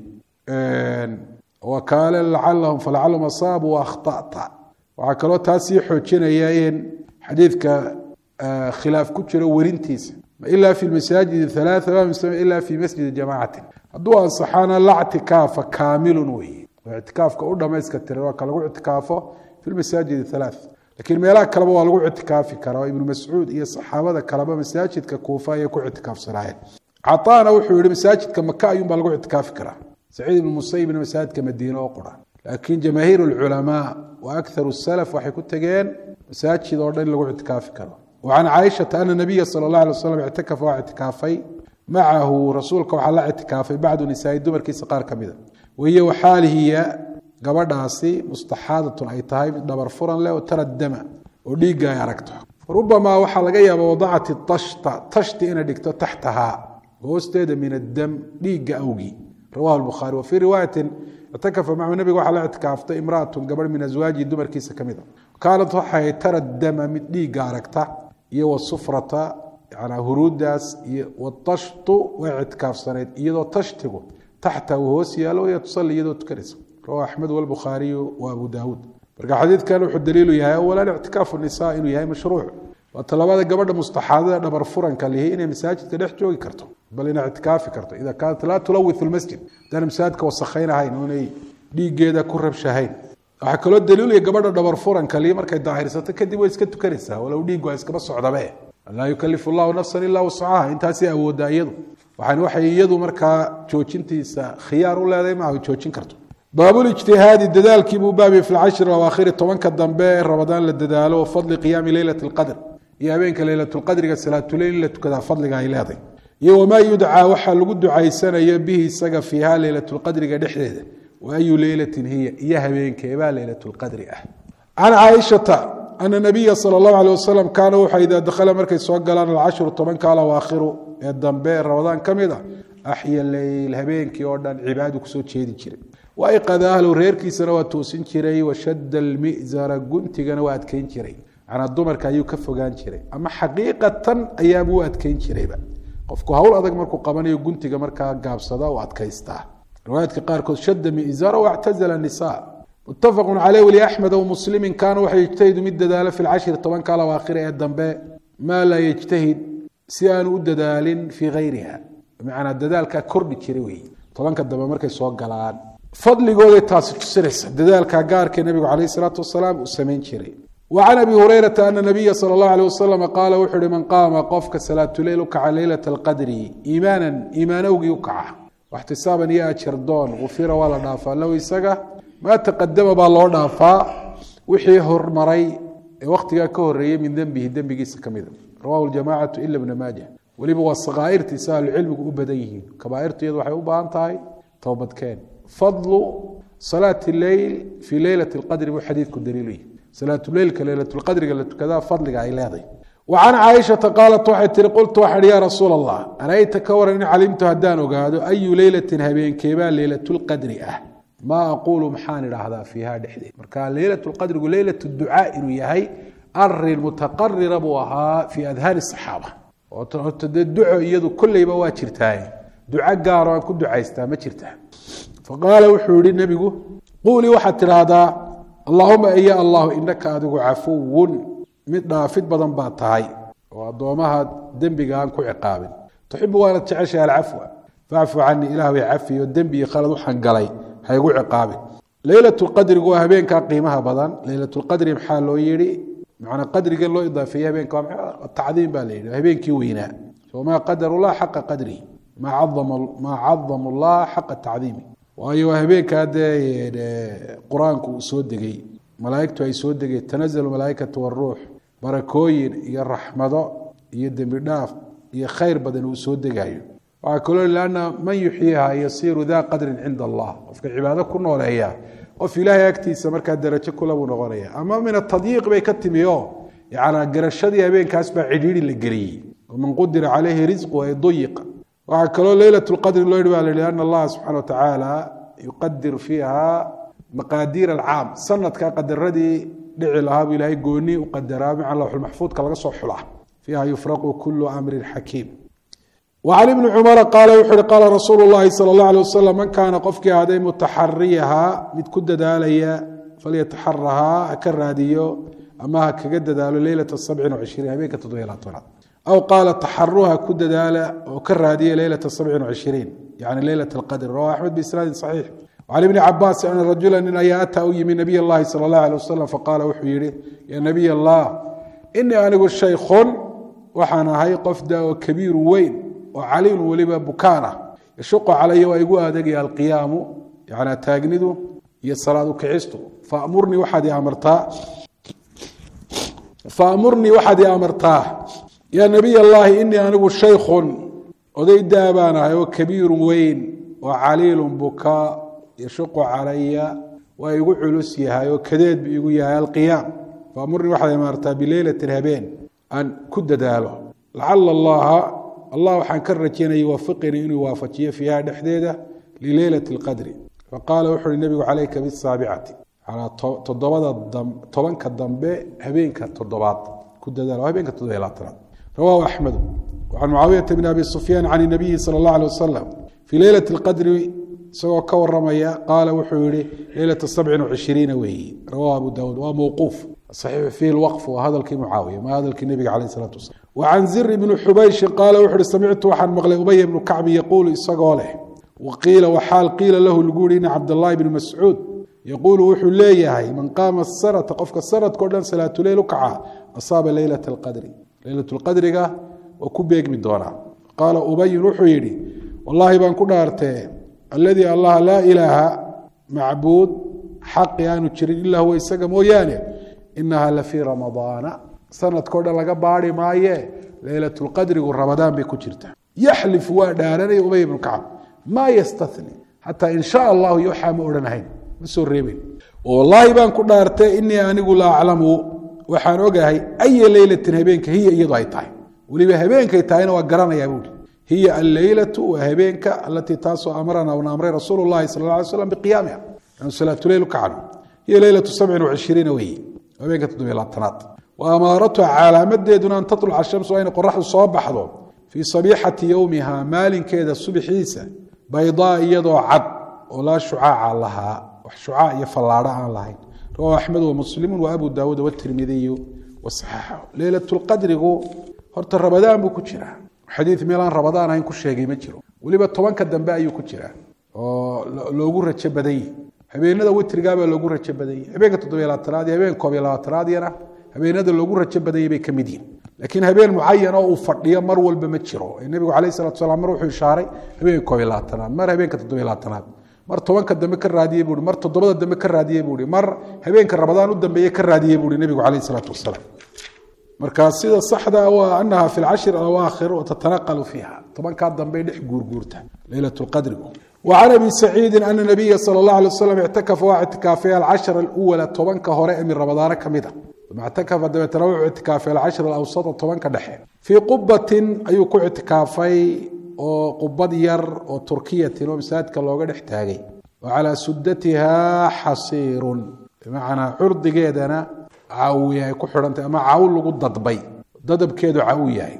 wa qala la'allahum fal'allahum asabu wa akhtata waxa kale oo taasi xoojinaya in xadiidka khilaaf ku jira warintiisa إلا في المساجد الثلاثة ما مسمى إلا في مسجد جماعة الدعاء صحانا لا اعتكاف كامل وهي اعتكاف كأودا ما يسكتر وكالقوا اعتكافه في المساجد الثلاث لكن ملاك كلبوا والقوا اعتكافي كرا ابن مسعود هي الصحابة كلبا مساجد ككوفة يكون اعتكاف صراحة عطانا وحول مساجد كمكة يوم بالقوا اعتكاف كرا سعيد بن المسيب بن مساجد كمدينة وقرى laakiin jamaahiir ulculamaa wa akharu salaf waxay ku tageen masaajid oo dhan in lagu ictikaafi karo وعن عائشة أن النبي صلى الله عليه وسلم اعتكف واعتكافي معه رسولك وحلا اعتكافي بعد نساء الدمر كيس قار كمذا وهي وحاله هي قبضاسي مستحاضة أي تهاي دبر فرن له وترى الدم وديقا يركته فربما وحل جاية ووضعت طشت إن دكتور تحتها وستيد من الدم ديقا أوجي رواه البخاري وفي رواية اعتكف مع النبي وحلا اعتكافته امرأة قبل من أزواجه الدمر كيس كمذا كانت وحي ترى الدم من ديقا يركته iyo sufrata yana huruudaas iyo watashtu wa'idkaaf saneed iyadoo tashtigu taxta hoos yaalo iyo tusalli iyadoo tukanaysa rawi ahmed wal bukhari wa abu daawud marka xadiidkan wuxuu daliil u yahay awlan i'tikaafu nisaa inuu yahay mashruuc wa talabada gabadha mustaxaadada dhabar furanka leeyahay inay masaajidka dhex joogi karto bal inay i'tikaafi karto ida kaanat la tulawith al masjid dan masaajidka wasakhaynahayn inay dhiigeeda ku rabshahayn waxa kale oo daliil ah gabadha dhabar furan kaliya markay daahirsato kadib way iska tukanaysaa walaw dhiig waa iska socdabe la yukallifu Allahu nafsan illa wus'aha intaasi awooda iyadu waxay iyadu markaa joojintiisa khiyaar u leedahay ma ay joojin karto baabul ijtihaadi dadaalkii buu baabi fil 10 awaakhir 10 ka dambe ramadaan la dadaalo fadli qiyaam laylatul qadr iyo habeenka laylatul qadriga salaatul layl la tukada fadliga ay leedahay iyo ma yudca waxa lagu ducaysanayo bihi isaga fiha laylatul qadriga dhexdeeda وأي ليلة هي إياها بين كيبا ليلة القدر عن عائشة أن النبي صلى الله عليه وسلم كان وحي إذا دخل مركز سوقلان 10 طبعا قال وآخره الدنبير رمضان كمذا أحيا الليل هبين كيوردان عبادك سوت شيدي جري وأيقظ أهل ريركي سنوات توسين جري وشد المئزر قنت قنوات كين جري عن الدمر كايو كفو قان جري أما حقيقة أيام وات كين جري قفكو هول أدق مركو قبانيو قنت قمركا قاب صدا وات كيستا رواية قاركو شد مئزر واعتزل النساء متفق عليه ولأحمد ومسلم كانوا يجتهد مد دالة في 10 طبعا قال وآخره الدنباء ما لا يجتهد سيان الددال في غيرها معنى الددال ككرد كروي طبعا كالدنباء مركز سوق قلان فضل قول تاسك سرس الددال كقارك النبي عليه الصلاة والسلام وسمين كري وعن أبي هريرة أن النبي صلى الله عليه وسلم قال وحر من قام قفك صلاة الليل وكع ليلة القدر إيمانا وقع واحتسابا يا أشردون وفير ولا نافا لو يسقى ما تقدم بالله نافا وحي هرمري وقت كهرية من ذنبه ذنب جيس كمذا رواه الجماعة إلا ابن ماجه ولبوا الصغائر تسال العلم وبديه كبائر يضحي وبانتاي توبة كان فضل صلاة الليل في ليلة القدر وحديث كدليله صلاة الليل كليلة القدر قالت كذا فضل عيلاضي وعن عائشة قالت وحدت قلت وحد يا رسول الله أرأيت كورا إن علمت هدان وقالوا أي ليلة هبين كيبان ليلة القدر ما أقول محاني هذا فيها دحدي مركان ليلة القدر ليلة الدعاء إنه أر المتقرر أبوها في أذهان الصحابة الدعاء يدو كل يبوا شرتاي دعاء قارا كل دعاء ما شرتها فقال وحول النبي قولي وحد هذا اللهم يا الله إنك أدعو عفو mid dhaafid badan baa tahay oo adoomaha dambiga aan ku ciqaabin tuhibbu wa la ta'asha al-afwa fa'fu anni ilaahi afi iyo dambi khalad waxan galay haygu ciqaabin laylatul qadr waa habeenka qiimaha badan laylatul qadr maxaa loo yiri macna qadriga loo idaafeeyay habeenka ta'diim baa leeyahay habeenkii weynaa وما قدر الله حق قدره ما عظم الله حق التعظيم وايو habeenka quraanku soo degay malaa'iktu ay soo degay tanazzalu malaa'ikatu war-ruuh barakooyin iyo raxmado iyo dambi dhaaf iyo khayr badan uu soo degayo waxa kale laana man yuhyiha yasiru dha qadrin inda Allah qofka cibaado ku nooleeya qof ilaahay agtiisa marka darajo kula uu noqonaya ama min at-tadyiq bay ka timiyo yaana garashadii habeenkaas baa cidhiiri la geliyay ومن قدر عليه رزقه يضيق waxa kale laylatul qadr loo yiraahdo laana Allah subhanahu wa ta'ala yuqaddir fiha مقادير العام سنة كقدر ردي دعي لها بإلهي قوني وقدرها مع الله المحفوظ كالغا صحلة فيها يفرق كل أمر حكيم وعن ابن عمر قال وحر قال رسول الله صلى الله عليه وسلم من كان قفك هذا متحريها متكدد عليها فليتحرها كالراديو أما كجدد على ليلة 27 هبيك تضويلات أو قال تحرها كدد على وكالراديو ليلة 27 يعني ليلة القدر رواه أحمد بإسناد صحيح وعن ابن عباس أن رجلا إن أتى من نبي الله صلى الله عليه وسلم فقال وحيره يا نبي الله إني أنا الشيخ وحنا هاي قفدة وكبير وين وعلي ولبا بكانة يشق علي ويقول هذا القيام يعني تاجنده iyo salaad u kicistu faamurnii waxaad ii amartaa yaa nabiy allaahi inii anigu shaykhun oday daabaan ahay oo kabiirun weyn oo caliilun bukaa yashuqu calaya waa igu culus yahay oo kadeed bu igu yahay alqiyaam faamurnii waxaad ii amartaa bileylatin habeen aan ku dadaalo lacala allaha allah waxaan ka rajaynaya yuwafiqinii inuu waafajiyo fiiha dhexdeeda lileylati اlqadri faqaala wuxu uhi nebigu calayka bisaabicati tobanka dambe habeenka toddobaad ku dadaalo habeenka 17aad rawaahu axmedu can mucaawiyata bn abi sufyaan can nabiyi sala اllah alيه wasalam fii leylati اlqadri isagoo ka waramaya qaala wuxuu yihi leylata 27 weeyi rawahu abu daawuud waa mawquuf صaxiixu fiihi lwaqf waa hadalkii mucaawiya ma hadalkii nebiga calayh الsalaatu wasalam wacan ziri bni xubayshi qaala wuxu uhi samictu waxaan maqlay ubaya bnu kacbi yaquulu isagoo leh waqiila waxaal qiila lahu lagu yihi ina cabdاllahi bni mascuud yaquulu wuxuu leeyahay man qaama sanata qofka sanadkao dhan salaatuleyl u kaca asaaba leylata اlqadri leylat اlqadriga waa ku beegmi doonaa qaala ubayin wuxuu yidhi wallaahi baan ku dhaartee alladii allah laa ilaaha macbuud xaqi aanu jirin ilaa huwa isaga mooyaane inaha la fii ramadaana sanadkao dhan laga baari maaye leylat اlqadrigu ramadaan bay ku jirtaa yaxlif waa dhaaranaya ubay ibnu kacab maa yastani xataa in sha allahu iyo waxaa ma odhanahayn ma soo reeben wallaahi baan ku dhaartay inii anigu la aclamu waxaan ogahay aya leylatin habeenka hiya iyadu ay tahay weliba habeenkay tahayna waa garanayaa buui hiya alleylatu waa habeenka alatii taasoo amarana una amray rasuulu llahi sala la alay slam biqiyaamiha anu salaatuleyl u kacno hiya leylatu 27 weeye habeenka 17aad wa amaaratuha calaamadeeduna an tatluca shamsu waa inay qoraxdu soo baxdo fii sabiixati yowmiha maalinkeeda subaxiisa baydaa iyadoo cad oo laa shucaaca lahaa wax shucaac iyo fallaadho aan lahayn rawahu axmed wamuslimu wa abu daawuud watirmidiyu wasaxaxahu leylat lqadrigu horta rabadaan buu ku jiraa xadiid meelaan rabadaan ahayn ku sheegay ma jiro weliba 10ka dambe ayuu ku jiraa oo loogu rajo badan yahi habeenada witrigaabaa loogu rajo badan yahi habeenka 17aad iyo habeenka 22aadiyana habeenada loogu rajo badan yahi bay ka mid yihin laakiin habeen mucayan oo uu fadhiyo mar walba ma jiro nebigu calayh salatu salaam mar wuxuu ishaaray habeenka 22aad mar habeenka 17aad mar 10ka dambe ka raadiyey buui mar 7da dambe ka raadiyey buui mar habeenka ramadaan u dambeeye ka raadiyey buui nebigu calayh salaatu wasalaam marka sida saxda waa anaha fi lcashri alawaakhir watatanaqalu fiiha 10kaa dambe dhex guurguurta leylat lqadrigu wacan abi saciidin ana nabiya sala اllah alay wasalam ictakafa waa ictikaafay alcashra alwala 10ka hore ee min ramadaana ka mida uma ictakafa dabeetana wuxuu ictikaafay alcashra alawsata 10ka dhexe fii qubatin ayuu ku ictikaafay oo qubad yar oo turkiyatin oo masaajidka looga dhex taagay wa calaa sudatiha xasiirun bimacnaa curdigeedana cawi ay ku xidhantay ama caw lagu dadbay dadabkeedu caw yahay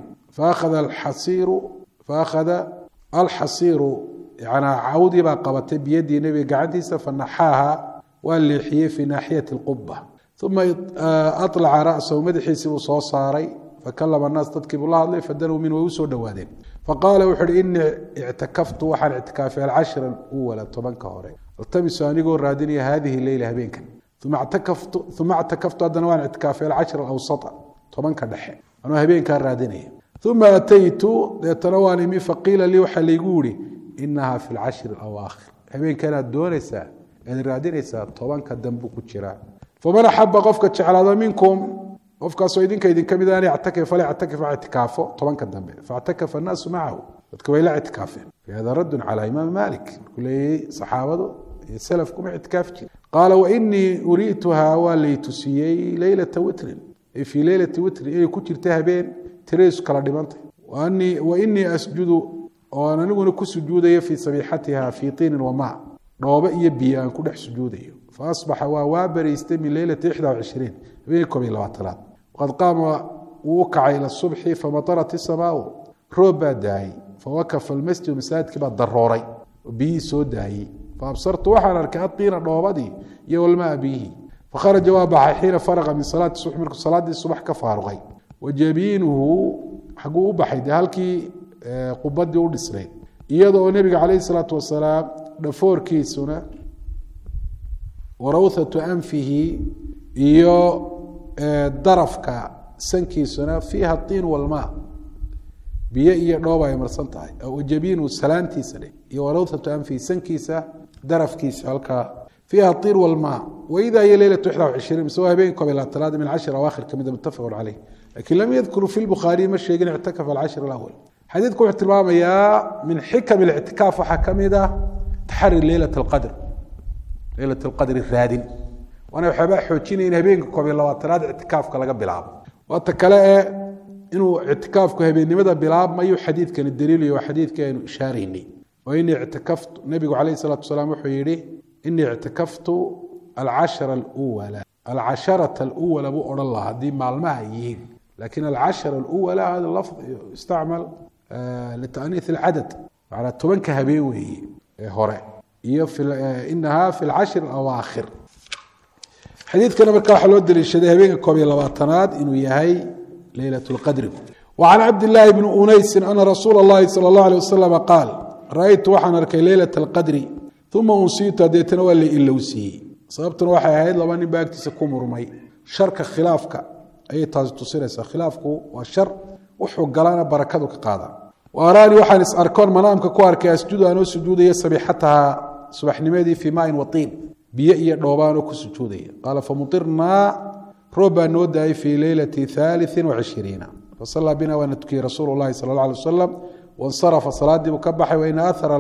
faakhada alxasiiru yanaa cawdii baa qabatay biyadii nebiga gacantiisa fanaxaaha waa leexiyey fii naaxiyati اlquba uma aطlaca ra'sahu madaxiisii buu soo saaray fakalama annaas dadkii buu la hadlay fadanuu min way u soo dhowaadeen faqaala wuxu uhi inii ictakaftu waxaan ictikaafay alcashra uwala 10ka hore altamisu anigoo raadinaya hadihi leyla habeenkan uma اctakaftu haddana waan ictikaafay alcashra alawsata 10ka dhexe anuu habeenkaa raadinaya uma ataytu deetana waan imi faqiila lii waxaa laygu yihi inaha fi lcashri alawaakhir habeenkanaad doonaysaa aad raadinaysaa 10ka dambu ku jiraa faman axaba qofka jeclaado minkum qofkaasoo idinka mid an yactakif fala yactakif ictikaafo 10ka dambe faاctakafa الnaasu macahu dadka way la ictikaafeen fahada radd calى imaam malik markuu leeyay saxaabadu iyo salafkuma ictikaafi jiri qaala wainii uriituha waa laytusiyey leylata witrin ay fii leylati witrin inay ku jirta habeen tiradiisu kala dhimantay wainii asjudu oo aan aniguna ku sujuudayo fii sabiixatiha fii tiinin wamaa dhoobe iyo biyo aan ku dhex sujuudayo faasbaxa waa bariistay min leylati 21 habeenkii 22aad waqad qaama wuu u kacay ila subxi famatarat isamaau roob baa daayey fawakafa almasjid masaajidkii baa darooray oo biyihii soo daayey faabsartu waxaan arkay adiina dhoobadii iyo walmaa biyihii fakharaja waa baxay xiina faraqa min salaati subx markuu salaaddii subax ka faaruqay wajabiinuhu xaguu u baxay dee halkii qubadii u dhisnayd iyadoo nebiga calayhi salaatu wasalaam dhafoorkiisuna warawthatu anfihi iyo darafka sankiisuna fiiha tiin walmaa biyo iyo dhooba ay marsan tahay jabiinu salaantiisa dheh iyo warawthatu anfihi sankiisa darafkiisa halkaa فيها الطير والماء وإذا هي ليلة 21 مسوها بينكم إلى 3 من 10 أواخر كما متفق عليه لكن لم يذكروا في البخاري مشي يقول اعتكف العشر الأول حديثكم احترام يا من حكم الاعتكاف وحكم ده تحري ليلة القدر ليلة القدر الرادين وأنا بحب حوتشيني إن بينكم إلى 3 اعتكاف كلا بلعب واتكلأ إنه اعتكافك هبين لماذا بلعب ما يو حديث كان الدليل يو حديث كان إشاريني وإني اعتكفت النبي عليه الصلاة والسلام وحيري إني اعتكفت العشرة الأولى أبو أور الله دي معلمها يجين لكن العشرة الأولى هذا اللفظ يستعمل لتأنيث العدد على تبنك هبيوي هراء إنها في العشر الأواخر حديث كان مركا حلود للشدي هبين كوبي لباطنات إنه يهي ليلة القدر وعن عبد الله بن أنيس أن رسول الله صلى الله عليه وسلم قال رأيت وحن أركي ليلة القدر ثم أنسيت ديتنا ولي إلا وسي صابتنا وحي هاي لباني باكتي سكوم رمي شرك خلافك أي تاز تصيرسا خلافك والشر وحو قلانا بركاتك قادا وأراني وحن أركون منامك كوارك أسجد أنو سجودي سبيحتها صبح نمادي في ماء وطين بيئي دوبانو كسجودي قال فمطرنا ربا نوداي في ليلة 23 فصلى بنا ونتكي رسول الله صلى الله عليه وسلم وانصرف صلاة مكبح وإن أثر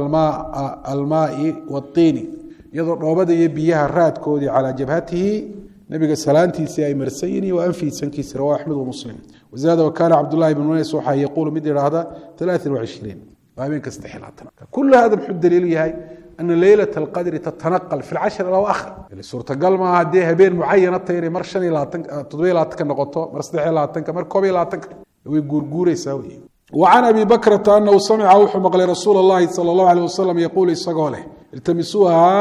الماء والطين يضرب روبدا يبيها الراد كودي على جبهته نبي سلانتي سي مرسيني وأنفي سنكي رواه أحمد ومسلم وزاد وكان عبد الله بن أنيس وحي يقول مدير هذا 23 وهمين كاستحيلاتنا كل هذا محد دليل هاي أن ليلة القدر تتنقل في العشر الأواخر اللي سورة قلما هديها بين معينة طيري مرشني لا تضوي لا تكنقطه مرصدحي لا تنك مركوبي لا تنك ويقول يساوي وعن أبي بكرة أنه سمع وحمق لرسول الله صلى الله عليه وسلم يقول إسقاله التمسوها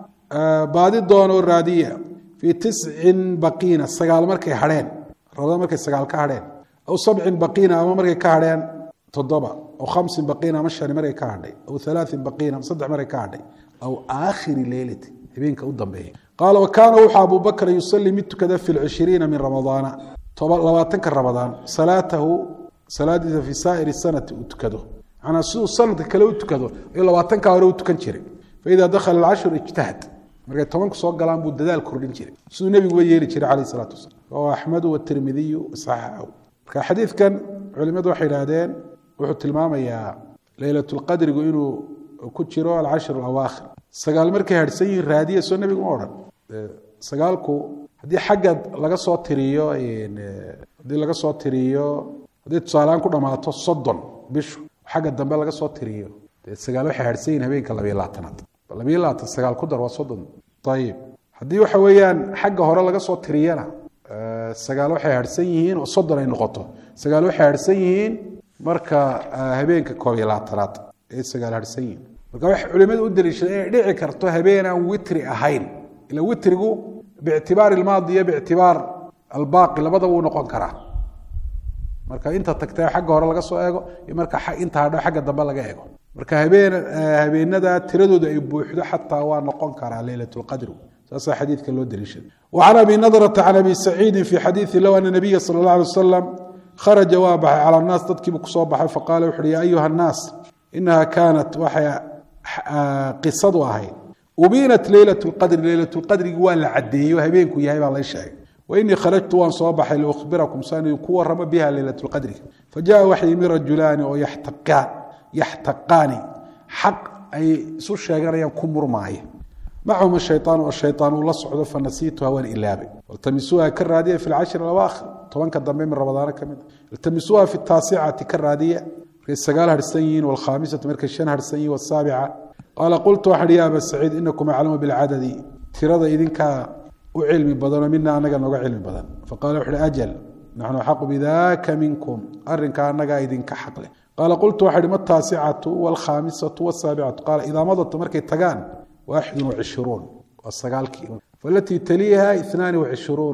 بعد الدون الرادية في 9 بقينا السقال مركي حرين رمضان مركي السقال كهرين أو 7 بقينا أو مركي كهرين تضبع أو 5 بقينا مشهر مركي كهرين أو 3 بقينا مصدع مركي كهرين أو آخر ليلة يبينك قدام به قال وكان وحى أبو بكر يصلي مت كذا في 20 من رمضان طبعا لو تنكر رمضان صلاته صلاة في سائر السنة وتكده أنا سو السنة كله وتكده إلا واتنك أورو تكنشري فإذا دخل العشر اجتهد مرجع تمنك صوت قلام بوددال كردين شري سو النبي ويجري شري عليه الصلاة والسلام هو أحمد والترمذي صححه كحديث كان علماء وحيدين وحط الماما يا ليلة القدر يقولوا كتشروا العشر الأواخر سقال مركي هرسي رادية سو النبي قمرا سقالكو هدي حاجة لقى صوت تريو هدي لقى صوت تريو هدي تصالان كنا ما تصدن بشو حاجة دم لقى صوت تريو سقال وحي هرسين هبين كلا بيلاتنات بيلات سقال كدر وصدن طيب هدي وحويان حاجة هورا لقى صوت تريانا سقال وحي هرسين وصدن أي نقطة سقال وحي هرسين مركا هبين كوبيلاتنات سقال هرسين marka wax culimadu u daliishadeen dhici karto habeenan witri ahayn ila witrigu bi'tibaar al-maadi bi'tibaar al-baaqi labada uu noqon karaa marka inta tagtay xagga hore laga soo eego iyo marka inta hadho xagga dambe laga eego marka habeenada tiradooda ay buuxdo xataa waa noqon karaa laylatul qadr saasa xadiidka loo daliishaday wa ana bi nadrata ala bi sa'id fi hadith law anna nabiy sallallahu alayhi wasallam kharaja wa baha ala an-nas tadkibu kusoo baxay faqala wuxuu ayuha an-nas innaha kanat wahya قصة واحد وبينت ليلة القدر ولا عدي وهبينكم يا هبا الله يشاء وإني خرجت وان صباح لأخبركم ساني يكون رمى بها ليلة القدر فجاء وحي من رجلان ويحتقان حق أي سور شاقر يكون معي معهم الشيطان والشيطان والله صعود فنسيتها والإلابة والتمسوها كالرادية في العشر الأواخر طبعا كالضمين من رمضان كمان التمسوها في 9 كالرادية في السقال هرسين والخامسة مركز الشن هرسين والسابعة قال قلت وحد يا أبا سعيد إنكم أعلموا بالعدد ترى إذنك وعلم بدن منا أنك نوع علم بدن فقال وحد أجل نحن حق بذاك منكم أرنك أنك إذنك حقله قال قلت وحد ما 9 والخامسة والسابعة قال إذا مضت مركز التقان 21 والسقال فالتي تليها 22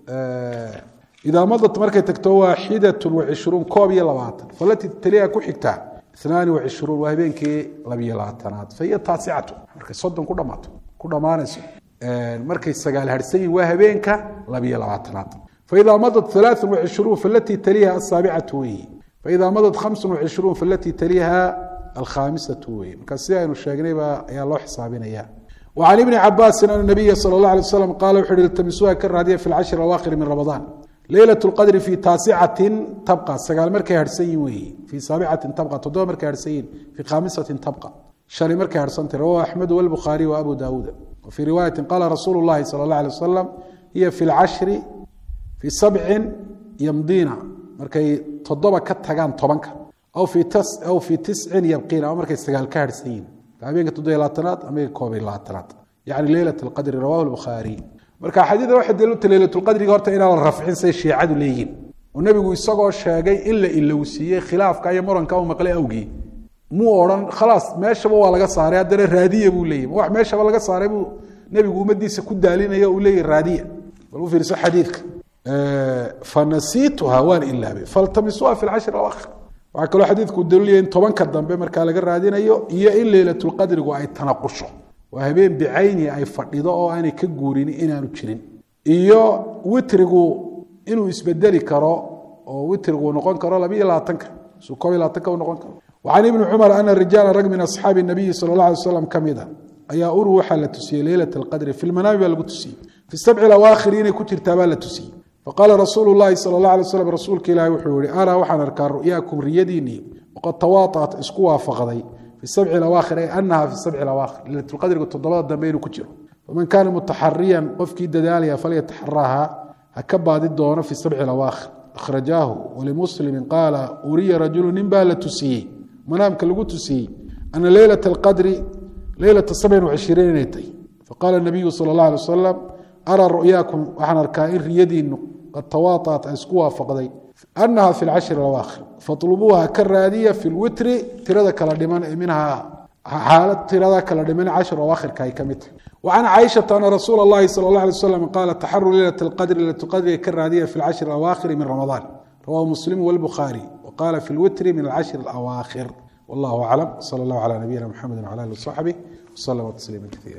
إذا مضت مركز تكتوى 21 كوبية لواطن فالتي تليها كحكتا 22 وهبينك لبيا لاتنات فهي 9 مركز صدن كل مانس مركز سقال هرسين وهبينك لبيا لاتنات فإذا مضت 23 فالتي تليها 7 وهي فإذا مضت 25 فالتي تليها 5 وهي مركز سيئة الشاقنيبة يا الله حسابين إياه وعن ابن عباس أن النبي صلى الله عليه وسلم قال وxu التمسوها كراadiya في الcشhر الأواkhر من رمضان ليلة الqدر في تaaسعة تبقى sagaal markay harhsan yihin wey في سaaبعة تبقى toddoba markay harhsan yihin في khاamiسة تبقى شhali markay harhsantay رواه أحمد والبخاري وأبو داود وفي رواية قال رsuuل اللhi صلى الله عليه وسلم هي في الcشhر في 7 يمdيna markay toddoba ka tagaan tobanka أو في 9 يبقيna markay sagaal ka harhsan yihin habeenka 7aad ama 11aad yani leylaة الqadr rawahu الbukhaarي marka xadiida waxay daliilta leylatulqadriga horta inaan la rafcin say shiicadu leeyihiin oo nebigu isagoo sheegay in la ilowsiiyey khilaafka iyo muranka uu maqlay awgii muu odhan khalaas meeshaba waa laga saaray haddana raadiya buu leeyahy wax meeshaba laga saaray buu nebigu ummadiisa ku daalinaya uu leeyahy raadiya bal u fiirso xadiidka fanasiituha waan ilaabay faltamisuha fi lcashri alawaakhir waxaa kaloo xadiidku daliilaya in tobanka dambe markaa laga raadinayo iyo in leylatulqadrigu ay tanaqusho waa habeen bicayni ay fadhido oo aanay ka guurin inaanu jirin iyo witrigu inuu isbedeli karo oo witrigu noqon karo 22ka soo 22ka uu noqon karo وعن ابن عمر أن الرجال رجل من أصحاب النبي صلى الله عليه وسلم كمida ayaa uruu waxaa la tusiyey ليلة الqدر في المنام baa lagu tusiyey في السبع الأواkhر inay ku jirtaa baa la tusiyey فقال رsuuل اللhi صلى الله عليه وسلم rasuulka ilahi wuxuu yihi أrىa waxaan arkaa ru'yaaكم riyadiinii وqad tawaaطأت isku waafaqday في السبع الأواkhر أي أنها في السبع الأواkhر ليلة الqadriga toddobada dambe inuu ku jiro فمن كان متحريا qofkii dadaalaya فليتحراها ha ka baadi doono في السبع الأواkhر أخرجاه ولمسلم قال أuriya رaجuل nin baa la tusiyey manaamka lagu tusiyey أنa ليلة الqadr ليلة 27 inay tahy فقال النبي صلى الله عليه وسلم أrىa رؤyاكم waxaan arkaa in riyadiinu qad tawaaطأت ay isku waafaqday أنها في الcشhر الأواkhر فاطلبوuha ka raadiya في الwitr tirada kala dhiman minhaa xaalad tirada kala dhiman 10 أواkhirka ay ka mid tahy وعن عائشة أن رsuuل اللhi صلى الله عليه وسلم قال تxروا ليلة الqدر ليلة الqدرga ka raadiya في الcشhر الأواkhر من رمضان رواه مسلم والبخاري وقال في الwitr من الcشhر الأواkhر والله أعلم صلى الله على نبينا محمد وعلى آله وصحبه وسلم تسليما كثيرا